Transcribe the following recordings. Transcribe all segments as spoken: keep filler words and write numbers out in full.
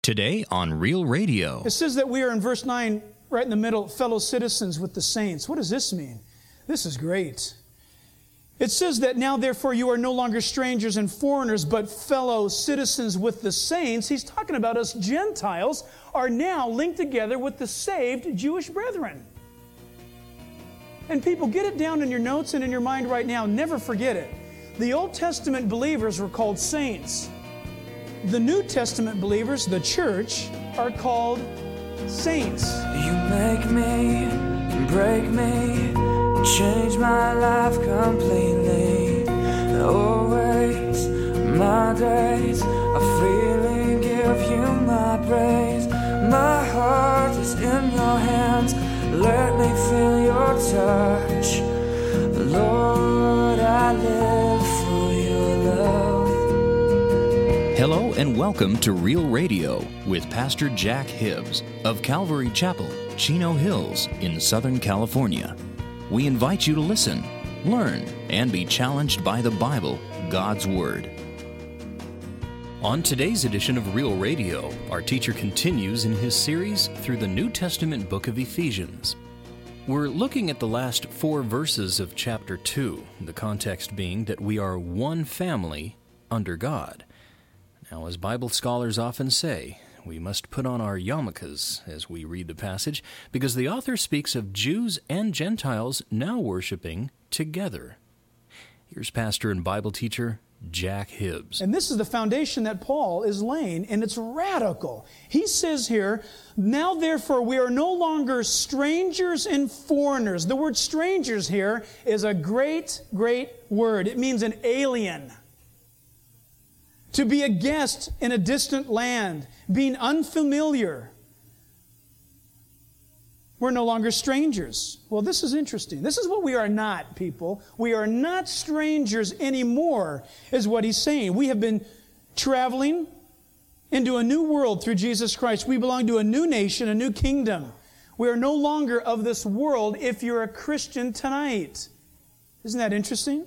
Today on Real Radio. It says that we are in verse nine, right in the middle, fellow citizens with the saints. What does this mean? This is great. It says that now, therefore, you are no longer strangers and foreigners, but fellow citizens with the saints. He's talking about us Gentiles are now linked together with the saved Jewish brethren. And people, get it down in your notes and in your mind right now. Never forget it. The Old Testament believers were called saints. The New Testament believers, the church, are called saints. You make me, break me, change my life completely. Always, my days are freely give you my praise. My heart is in your hands, let me feel your touch. Lord, I live for your love. Hello and welcome to Real Radio with Pastor Jack Hibbs of Calvary Chapel, Chino Hills in Southern California. We invite you to listen, learn, and be challenged by the Bible, God's Word. On today's edition of Real Radio, our teacher continues in his series through the New Testament book of Ephesians. We're looking at the last four verses of chapter two, the context being that we are one family under God. Now, as Bible scholars often say, we must put on our yarmulkes as we read the passage, because the author speaks of Jews and Gentiles now worshiping together. Here's pastor and Bible teacher Jack Hibbs. And this is the foundation that Paul is laying, and it's radical. He says here, now therefore we are no longer strangers and foreigners. The word strangers here is a great, great word. It means an alien. To be a guest in a distant land, being unfamiliar. We're no longer strangers. Well, this is interesting. This is what we are not, people. We are not strangers anymore, is what he's saying. We have been traveling into a new world through Jesus Christ. We belong to a new nation, a new kingdom. We are no longer of this world if you're a Christian tonight. Isn't that interesting?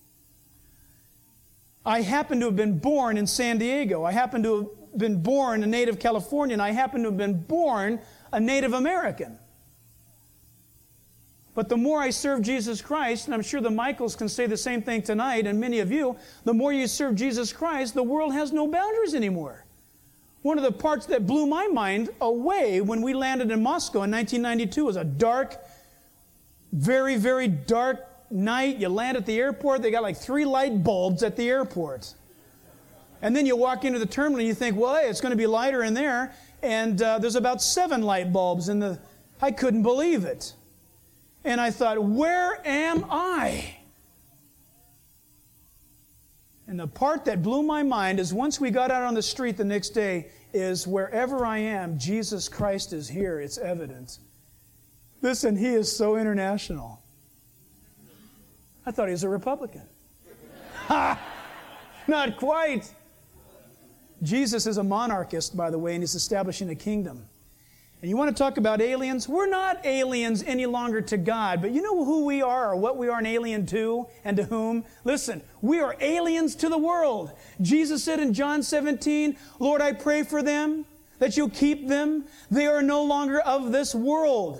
I happen to have been born in San Diego. I happen to have been born a native Californian. I happen to have been born a Native American. But the more I serve Jesus Christ, and I'm sure the Michaels can say the same thing tonight, and many of you, the more you serve Jesus Christ, the world has no boundaries anymore. One of the parts that blew my mind away when we landed in Moscow in nineteen ninety-two was a dark, very, very dark night. You land at the airport, they got like three light bulbs at the airport. And then you walk into the terminal and you think, well, hey, it's going to be lighter in there. And uh, there's about seven light bulbs in the... I couldn't believe it. And I thought, where am I? And the part that blew my mind is once we got out on the street the next day is wherever I am, Jesus Christ is here. It's evident. Listen, He is so international. I thought he was a Republican. Ha! Not quite. Jesus is a monarchist, by the way, and He's establishing a kingdom. And you want to talk about aliens? We're not aliens any longer to God, but you know who we are or what we are an alien to and to whom? Listen, we are aliens to the world. Jesus said in John seventeen, Lord, I pray for them, that you'll keep them. They are no longer of this world.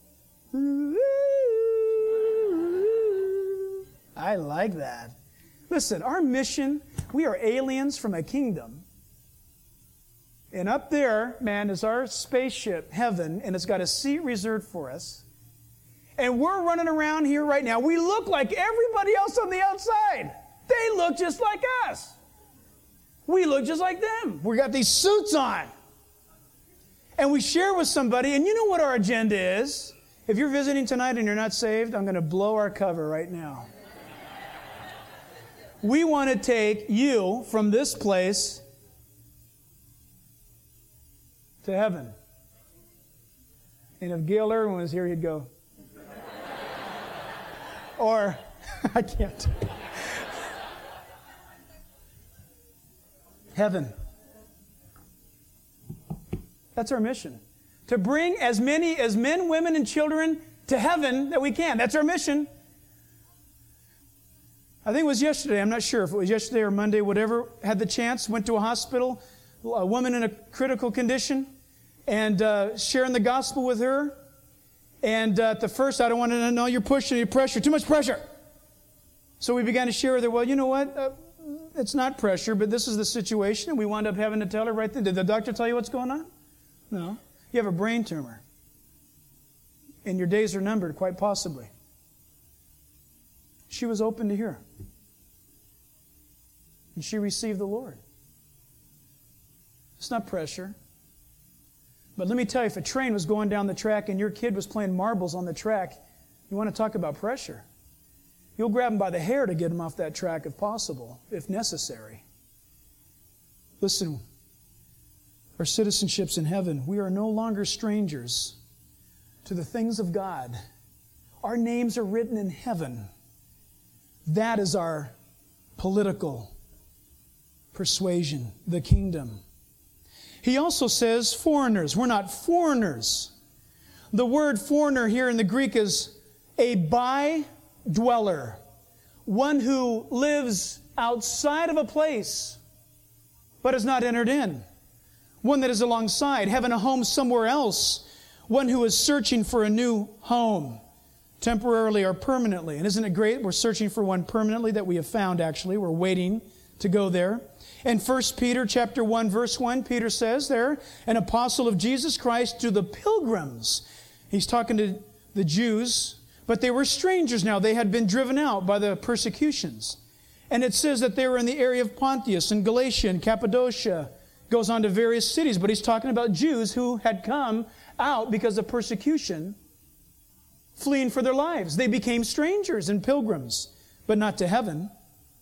I like that. Listen, our mission, we are aliens from a kingdom. And up there, man, is our spaceship, heaven, and it's got a seat reserved for us. And we're running around here right now. We look like everybody else on the outside. They look just like us. We look just like them. We got these suits on. And we share with somebody, and you know what our agenda is. If you're visiting tonight and you're not saved, I'm going to blow our cover right now. We want to take you from this place to heaven. And if Gail Irwin was here, he'd go. Or, I can't. Heaven. That's our mission. To bring as many as men, women, and children to heaven that we can. That's our mission. I think it was yesterday. I'm not sure if it was yesterday or Monday, whatever. Had the chance, went to a hospital. a woman in a critical condition, and uh, sharing the gospel with her. And uh, at the first, I don't want to know you're pushing, you're pressure, too much pressure. So we began to share with her, well, you know what? Uh, it's not pressure, but this is the situation. And we wound up having to tell her right then, did the doctor tell you what's going on? No. You have a brain tumor. And your days are numbered, quite possibly. She was open to hear. And she received the Lord. It's not pressure. But let me tell you, if a train was going down the track and your kid was playing marbles on the track, you want to talk about pressure. You'll grab them by the hair to get them off that track if possible, if necessary. Listen, our citizenship's in heaven. We are no longer strangers to the things of God. Our names are written in heaven. That is our political persuasion, the kingdom. He also says foreigners. We're not foreigners. The word foreigner here in the Greek is a by-dweller, one who lives outside of a place but has not entered in, one that is alongside, having a home somewhere else, one who is searching for a new home, temporarily or permanently. And isn't it great? We're searching for one permanently that we have found, actually. We're waiting to go there. In First Peter chapter one, verse one, Peter says there, an apostle of Jesus Christ to the pilgrims. He's talking to the Jews, but they were strangers now. They had been driven out by the persecutions. And it says that they were in the area of Pontus and Galatia and Cappadocia. Goes on to various cities, but he's talking about Jews who had come out because of persecution, fleeing for their lives. They became strangers and pilgrims, but not to heaven.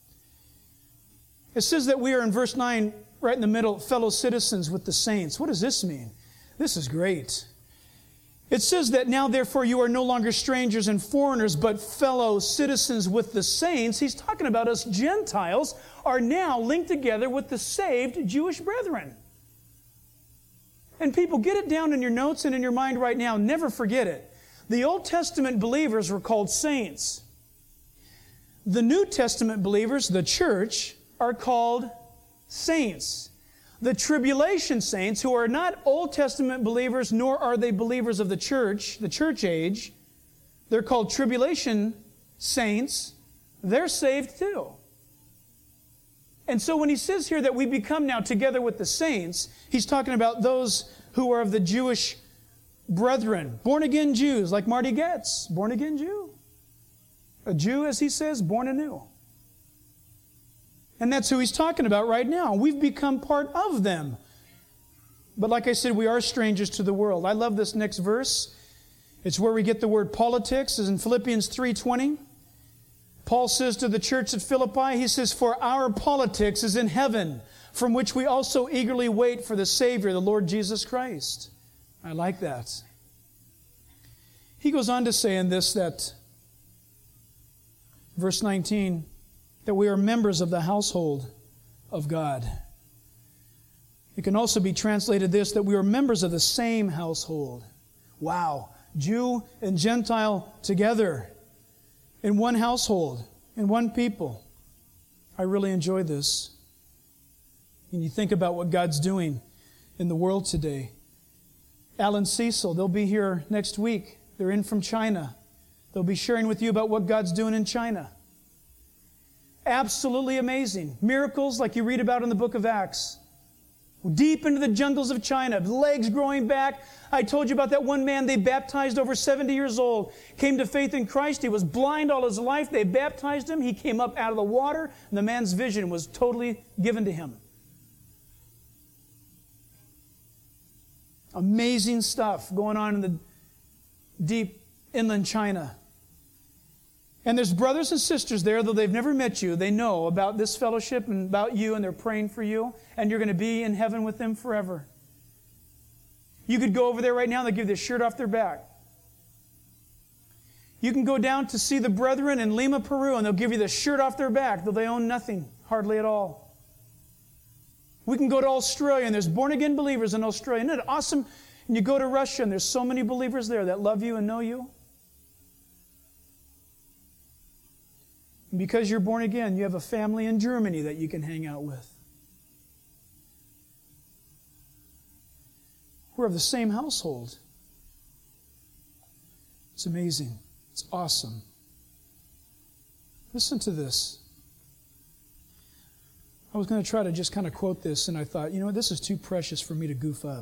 It says that we are in verse nine, right in the middle, fellow citizens with the saints. What does this mean? This is great. It says that now, therefore, you are no longer strangers and foreigners, but fellow citizens with the saints. He's talking about us Gentiles are now linked together with the saved Jewish brethren. And people, get it down in your notes and in your mind right now. Never forget it. The Old Testament believers were called saints. The New Testament believers, the church, are called saints. The tribulation saints, who are not Old Testament believers, nor are they believers of the church, the church age, they're called tribulation saints. They're saved too. And so when he says here that we become now together with the saints, he's talking about those who are of the Jewish brethren, born-again Jews, like Marty Getz, born-again Jew. A Jew, as he says, born anew. And that's who he's talking about right now. We've become part of them. But like I said, we are strangers to the world. I love this next verse. It's where we get the word politics. It's in Philippians three twenty. Paul says to the church at Philippi, he says, for our politics is in heaven, from which we also eagerly wait for the Savior, the Lord Jesus Christ. I like that. He goes on to say in this that, verse nineteen, that we are members of the household of God. It can also be translated this, that we are members of the same household. Wow. Jew and Gentile together in one household, in one people. I really enjoy this. And you think about what God's doing in the world today. Alan Cecil, they'll be here next week. They're in from China. They'll be sharing with you about what God's doing in China. Absolutely amazing. Miracles like you read about in the book of Acts. Deep into the jungles of China, legs growing back. I told you about that one man they baptized, over seventy years old. Came to faith in Christ. He was blind all his life. They baptized him. He came up out of the water, and the man's vision was totally given to him. Amazing stuff going on in the deep inland China. And there's brothers and sisters there, though they've never met you. They know about this fellowship and about you, and they're praying for you. And you're going to be in heaven with them forever. You could go over there right now and they'll give their shirt off their back. You can go down to see the brethren in Lima, Peru, and they'll give you the shirt off their back, though they own nothing, hardly at all. We can go to Australia, and there's born-again believers in Australia. Isn't it awesome? And you go to Russia, and there's so many believers there that love you and know you. And because you're born again, you have a family in Germany that you can hang out with. We're of the same household. It's amazing. It's awesome. Listen to this. I was going to try to just kind of quote this, and I thought, you know what, this is too precious for me to goof up.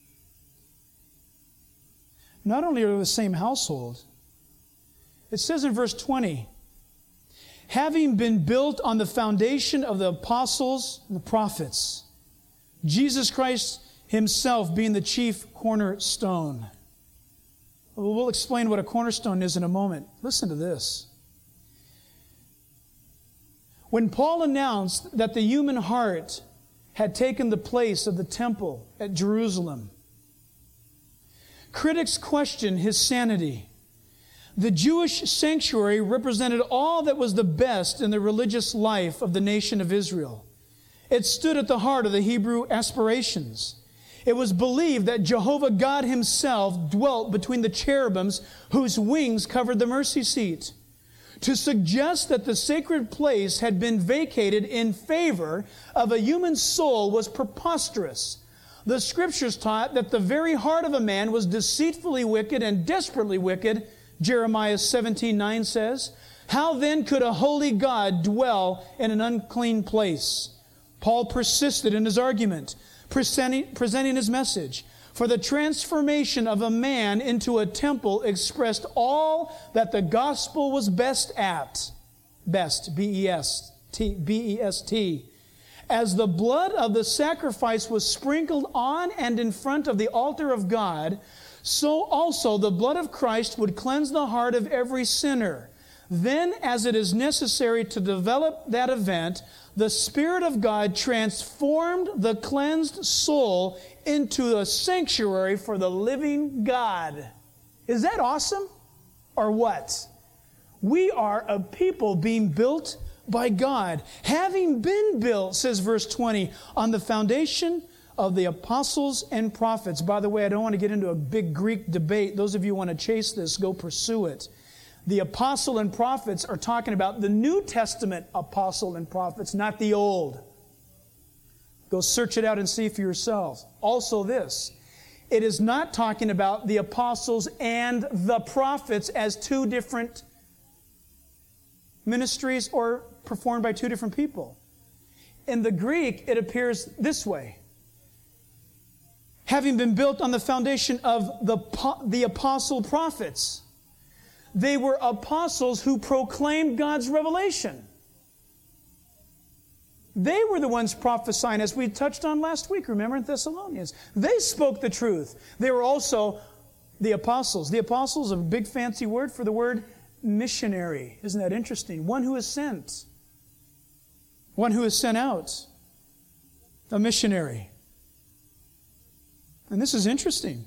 Not only are we the same household, it says in verse twenty, having been built on the foundation of the apostles and the prophets, Jesus Christ himself being the chief cornerstone. We'll explain what a cornerstone is in a moment. Listen to this. When Paul announced that the human heart had taken the place of the temple at Jerusalem, critics questioned his sanity. The Jewish sanctuary represented all that was the best in the religious life of the nation of Israel. It stood at the heart of the Hebrew aspirations. It was believed that Jehovah God himself dwelt between the cherubims whose wings covered the mercy seat. To suggest that the sacred place had been vacated in favor of a human soul was preposterous. The Scriptures taught that the very heart of a man was deceitfully wicked and desperately wicked, Jeremiah seventeen nine says. How then could a holy God dwell in an unclean place? Paul persisted in his argument, presenting, presenting his message. For the transformation of a man into a temple expressed all that the gospel was best at. Best, B E S T, B E S T. As the blood of the sacrifice was sprinkled on and in front of the altar of God, so also the blood of Christ would cleanse the heart of every sinner. Then, as it is necessary to develop that event, the Spirit of God transformed the cleansed soul into a sanctuary for the living God. Is that awesome? Or what? We are a people being built by God. Having been built, says verse twenty, on the foundation of the apostles and prophets. By the way, I don't want to get into a big Greek debate. Those of you who want to chase this, go pursue it. The apostle and prophets are talking about the New Testament apostle and prophets, not the Old. Go search it out and see for yourselves. Also this, it is not talking about the apostles and the prophets as two different ministries or performed by two different people. In the Greek, it appears this way. Having been built on the foundation of the, the apostle prophets. They were apostles who proclaimed God's revelation. They were the ones prophesying, as we touched on last week, remember in Thessalonians. They spoke the truth. They were also the apostles. The apostles, a big fancy word for the word missionary. Isn't that interesting? One who is sent. One who is sent out. A missionary. And this is interesting.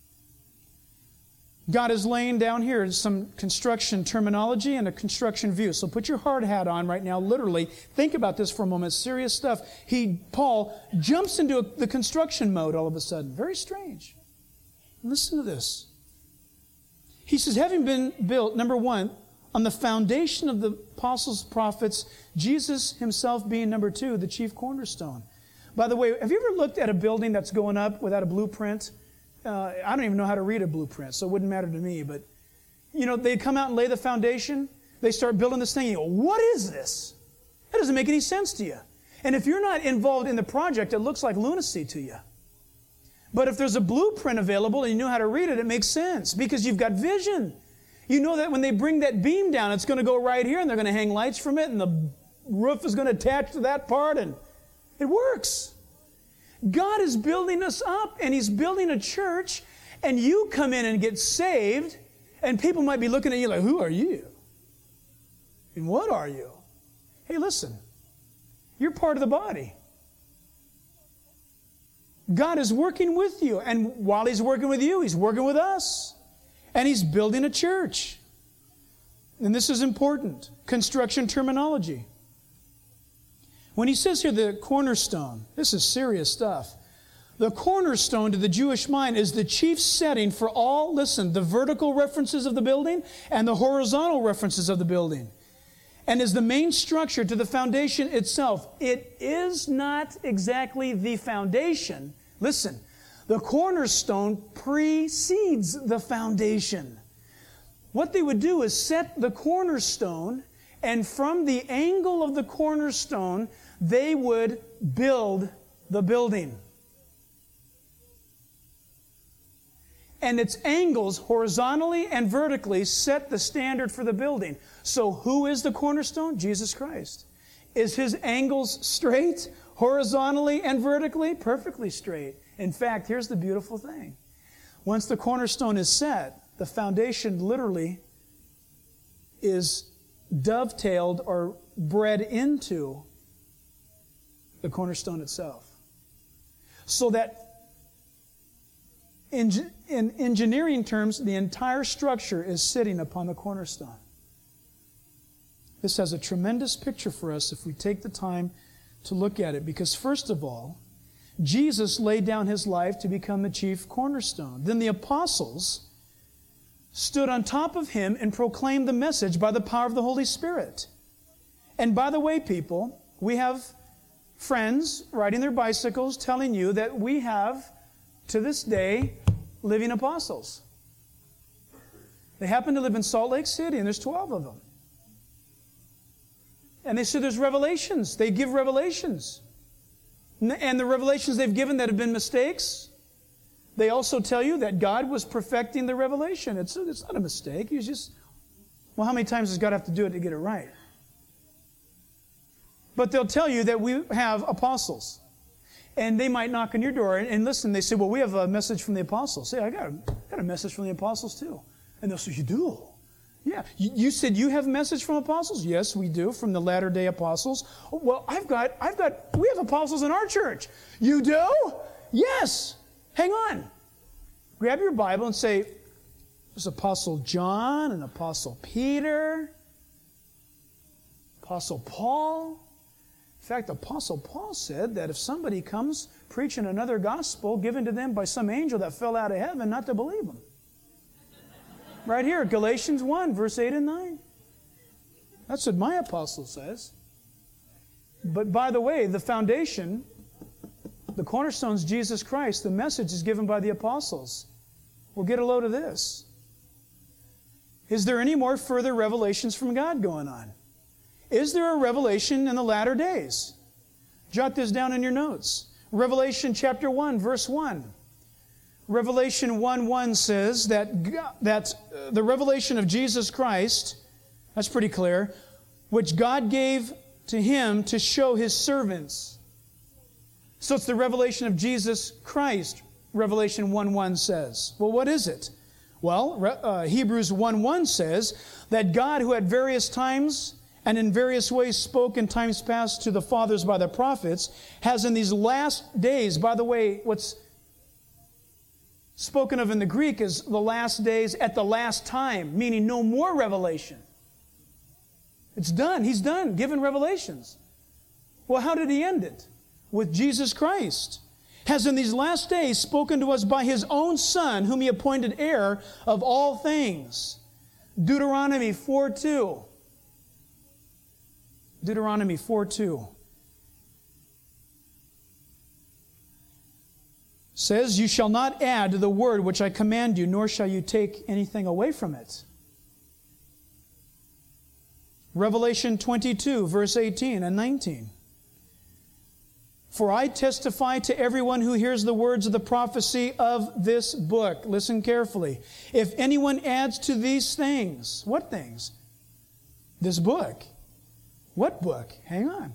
God is laying down here some construction terminology and a construction view. So put your hard hat on right now, literally. Think about this for a moment. Serious stuff. He, Paul, jumps into a, the construction mode all of a sudden. Very strange. Listen to this. He says, having been built, number one, on the foundation of the apostles, prophets, Jesus himself being number two, the chief cornerstone. By the way, have you ever looked at a building that's going up without a blueprint? Uh, I don't even know how to read a blueprint, so it wouldn't matter to me. But, you know, they come out and lay the foundation. They start building this thing. And you go, what is this? That doesn't make any sense to you. And if you're not involved in the project, it looks like lunacy to you. But if there's a blueprint available and you know how to read it, it makes sense because you've got vision. You know that when they bring that beam down, it's going to go right here and they're going to hang lights from it and the roof is going to attach to that part and it works. God is building us up and He's building a church and you come in and get saved and people might be looking at you like, who are you? And what are you? Hey, listen, you're part of the body. God is working with you and while He's working with you, He's working with us and He's building a church. And this is important. Construction terminology. When he says here the cornerstone, this is serious stuff. The cornerstone to the Jewish mind is the chief setting for all, listen, the vertical references of the building and the horizontal references of the building. And is the main structure to the foundation itself. It is not exactly the foundation. Listen, The cornerstone precedes the foundation. What they would do is set the cornerstone, and from the angle of the cornerstone, they would build the building. And its angles, horizontally and vertically, set the standard for the building. So who is the cornerstone? Jesus Christ. Is His angles straight, horizontally and vertically? Perfectly straight. In fact, here's the beautiful thing. Once the cornerstone is set, the foundation literally is dovetailed or bred into the cornerstone itself. So that in, in engineering terms, the entire structure is sitting upon the cornerstone. This has a tremendous picture for us if we take the time to look at it. Because first of all, Jesus laid down His life to become the chief cornerstone. Then the apostles stood on top of Him and proclaimed the message by the power of the Holy Spirit. And by the way, people, we have friends riding their bicycles telling you that we have, to this day, living apostles. They happen to live in Salt Lake City, and there's twelve of them. And they say there's revelations. They give revelations. And the revelations they've given that have been mistakes, they also tell you that God was perfecting the revelation. It's, it's not a mistake. He's just, well, how many times does God have to do it to get it right? But they'll tell you that we have apostles. And they might knock on your door and, and listen, they say, well, we have a message from the apostles. Say, I got a, got a message from the apostles too. And they'll say, you do? Yeah. You, you said you have a message from apostles? Yes, we do, from the latter-day apostles. Oh, well, I've got, I've got, we have apostles in our church. You do? Yes. Hang on. Grab your Bible and say, there's Apostle John and Apostle Peter, Apostle Paul. In fact, Apostle Paul said that if somebody comes preaching another gospel given to them by some angel that fell out of heaven, not to believe them. Right here, Galatians one, verse eight and nine. That's what my apostle says. But by the way, the foundation, the cornerstone is Jesus Christ. The message is given by the apostles. Well, get a load of this. Is there any more further revelations from God going on? Is there a revelation in the latter days? Jot this down in your notes. Revelation chapter one, verse one. Revelation one one says that, God, that uh, the revelation of Jesus Christ, that's pretty clear, which God gave to Him to show His servants. So it's the revelation of Jesus Christ, Revelation one one says. Well, what is it? Well, uh, Hebrews one one says that God, who at various times and in various ways spoke in times past to the fathers by the prophets, has in these last days, by the way, what's spoken of in the Greek is the last days at the last time, meaning no more revelation. It's done. He's done, given revelations. Well, how did He end it? With Jesus Christ. Has in these last days spoken to us by His own Son, whom He appointed heir of all things. Deuteronomy four two. Deuteronomy four two. Says, you shall not add to the word which I command you, nor shall you take anything away from it. Revelation twenty-two, verse eighteen and nineteen. For I testify to everyone who hears the words of the prophecy of this book. Listen carefully. If anyone adds to these things, what things? This book. What book? Hang on.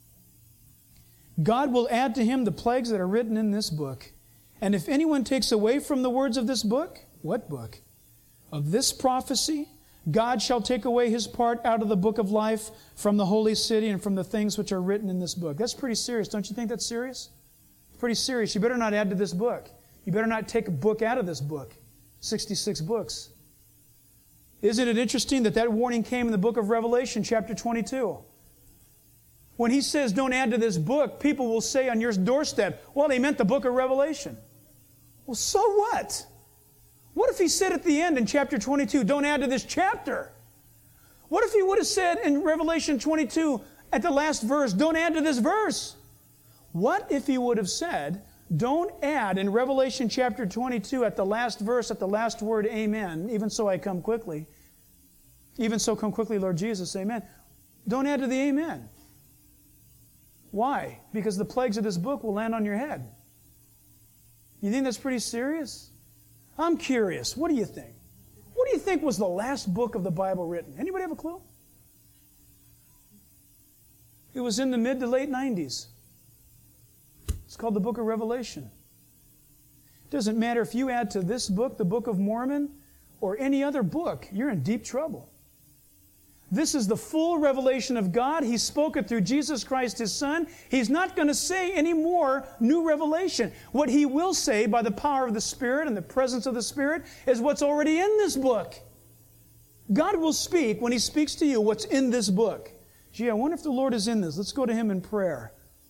God will add to him the plagues that are written in this book. And if anyone takes away from the words of this book, what book? Of this prophecy, God shall take away his part out of the book of life from the holy city and from the things which are written in this book. That's pretty serious. Don't you think that's serious? It's pretty serious. You better not add to this book. You better not take a book out of this book. sixty-six books. Isn't it interesting that that warning came in the book of Revelation, chapter twenty-two? When he says, don't add to this book, people will say on your doorstep, well, he meant the book of Revelation. Well, so what? What if he said at the end in chapter twenty-two, don't add to this chapter? What if he would have said in Revelation twenty-two, at the last verse, don't add to this verse? What if he would have said, Don't add in Revelation chapter twenty-two at the last verse, at the last word, amen. Even so I come quickly. Even so come quickly, Lord Jesus, amen. Don't add to the amen. Why? Because the plagues of this book will land on your head. You think that's pretty serious? I'm curious. What do you think? What do you think was the last book of the Bible written? Anybody have a clue? It was in the mid to late nineties. It's called the Book of Revelation. It doesn't matter if you add to this book, the Book of Mormon, or any other book, you're in deep trouble. This is the full revelation of God. He spoke it through Jesus Christ, His Son. He's not going to say any more new revelation. What He will say by the power of the Spirit and the presence of the Spirit is what's already in this book. God will speak when He speaks to you what's in this book. Gee, I wonder if the Lord is in this. Let's go to Him in prayer.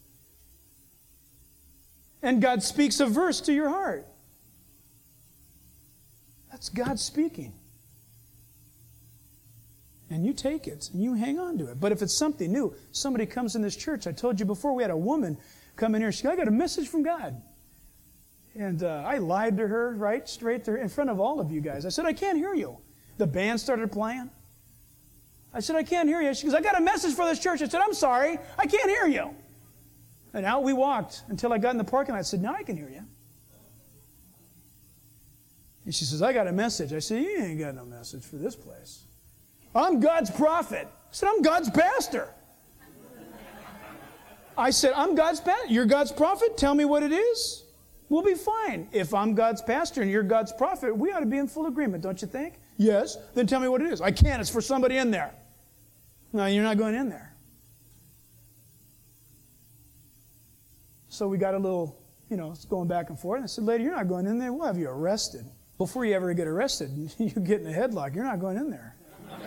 And God speaks a verse to your heart. That's God speaking. And you take it, and you hang on to it. But if it's something new, somebody comes in this church. I told you before, we had a woman come in here. She said, I got a message from God. And uh, I lied to her, right, straight there in front of all of you guys. I said, I can't hear you. The band started playing. I said, I can't hear you. She goes, I got a message for this church. I said, I'm sorry, I can't hear you. And out we walked until I got in the parking lot. I said, now I can hear you. And she says, I got a message. I said, you ain't got no message for this place. I'm God's prophet. I said, I'm God's pastor. I said, I'm God's pastor. You're God's prophet? Tell me what it is. We'll be fine. If I'm God's pastor and you're God's prophet, we ought to be in full agreement, don't you think? Yes. Then tell me what it is. I can't. It's for somebody in there. No, you're not going in there. So we got a little, you know, it's going back and forth. And I said, lady, you're not going in there. We'll have you arrested. Before you ever get arrested, you get in a headlock. You're not going in there.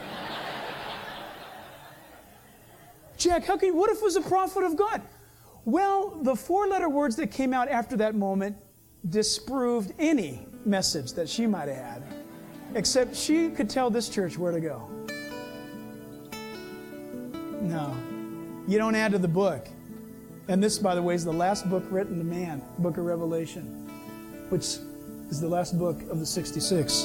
Jack, how can you, what if it was a prophet of God? Well, the four-letter words that came out after that moment disproved any message that she might have had, except she could tell this church where to go. No, you don't add to the book. And this, by the way, is the last book written to man, Book of Revelation, which is the last book of the sixty-six.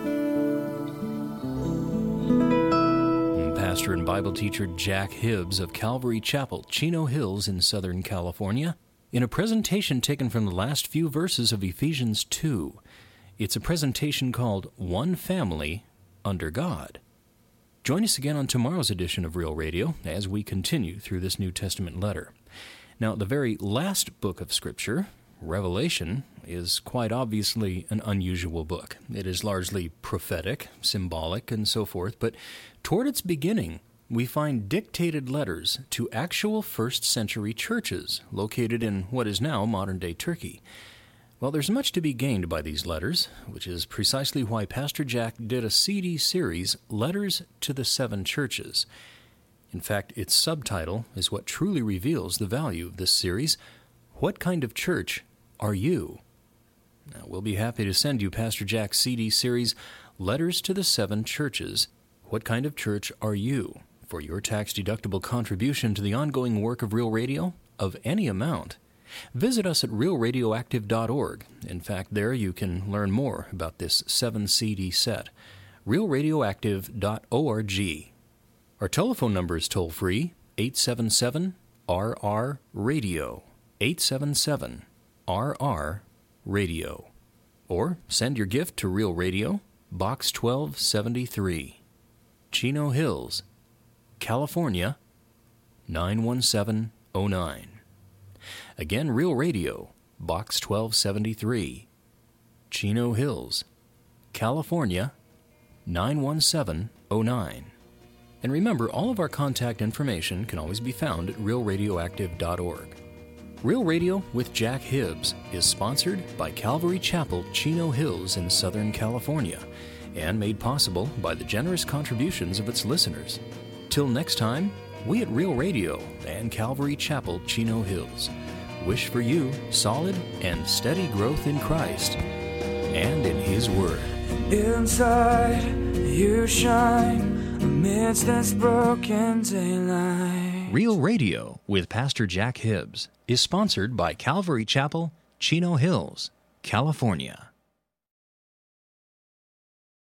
Pastor and Bible teacher Jack Hibbs of Calvary Chapel, Chino Hills in Southern California, in a presentation taken from the last few verses of Ephesians two. It's a presentation called One Family Under God. Join us again on tomorrow's edition of Real Radio as we continue through this New Testament letter. Now, the very last book of Scripture, Revelation, is quite obviously an unusual book. It is largely prophetic, symbolic, and so forth, but toward its beginning, we find dictated letters to actual first-century churches located in what is now modern-day Turkey. Well, there's much to be gained by these letters, which is precisely why Pastor Jack did a C D series, Letters to the Seven Churches. In fact, its subtitle is what truly reveals the value of this series. What kind of church are you? Now, we'll be happy to send you Pastor Jack's C D series, Letters to the Seven Churches. What kind of church are you? For your tax-deductible contribution to the ongoing work of Real Radio of any amount, visit us at real radioactive dot org. In fact, there you can learn more about this seven C D set. real radioactive dot org. Our telephone number is toll-free, eight seven seven R R radio, eight seven seven R R radio. Or send your gift to Real Radio, Box twelve seventy-three, Chino Hills, California, nine one seven oh nine. Again, Real Radio, Box twelve seventy-three, Chino Hills, California, nine one seven oh nine. And remember, all of our contact information can always be found at real radioactive dot org. Real Radio with Jack Hibbs is sponsored by Calvary Chapel, Chino Hills in Southern California, and made possible by the generous contributions of its listeners. Till next time, we at Real Radio and Calvary Chapel, Chino Hills wish for you solid and steady growth in Christ and in His Word. Inside you shine amidst this broken daylight. Real Radio with Pastor Jack Hibbs is sponsored by Calvary Chapel, Chino Hills, California.